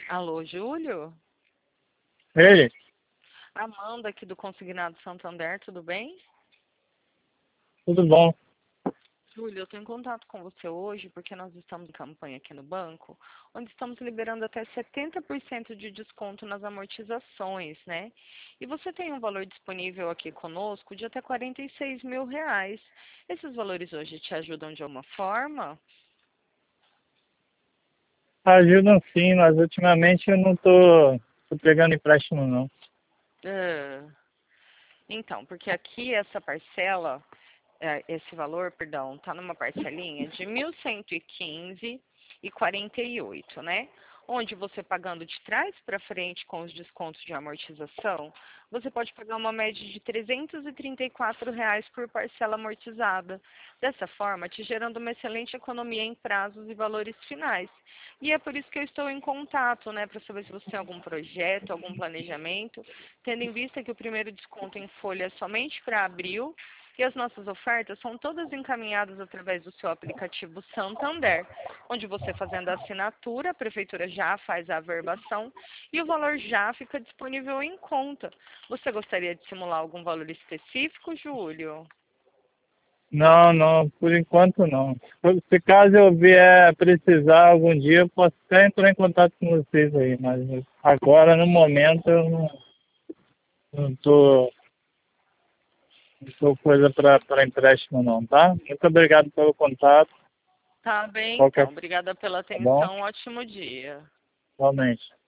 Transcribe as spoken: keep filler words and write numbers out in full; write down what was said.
Alô, Júlio? Ei, Amanda aqui do Consignado Santander, tudo bem? tudo bom? Júlio, eu estou em contato com você hoje porque nós estamos em campanha aqui no banco, onde estamos liberando até setenta por cento de desconto nas amortizações, né? E você tem um valor disponível aqui conosco de até quarenta e seis mil reais. Esses valores hoje te ajudam de alguma forma? Ajudam sim, mas ultimamente eu não tô, tô pegando empréstimo não. Ah, então, porque aqui essa parcela, é, esse valor, perdão, está numa parcelinha de mil cento e quinze e quarenta e oito, né? Onde você pagando de trás para frente com os descontos de amortização, você pode pagar uma média de trezentos e trinta e quatro reais por parcela amortizada. Dessa forma, te gerando uma excelente economia em prazos e valores finais. E é por isso que eu estou em contato, né, para saber se você tem algum projeto, algum planejamento, tendo em vista que o primeiro desconto em folha é somente para abril, e as nossas ofertas são todas encaminhadas através do seu aplicativo Santander, onde você fazendo a assinatura, a prefeitura já faz a averbação e o valor já fica disponível em conta. Você gostaria de simular algum valor específico, Júlio? Não, não, por enquanto não. Se se caso eu vier precisar algum dia, eu posso até entrar em contato com vocês aí, mas agora no momento eu não, não tô, não tô coisa para empréstimo não, tá? Muito obrigado pelo contato. Tá bem, Qualquer, então. Obrigada pela tá bom? atenção. Ótimo dia. Realmente.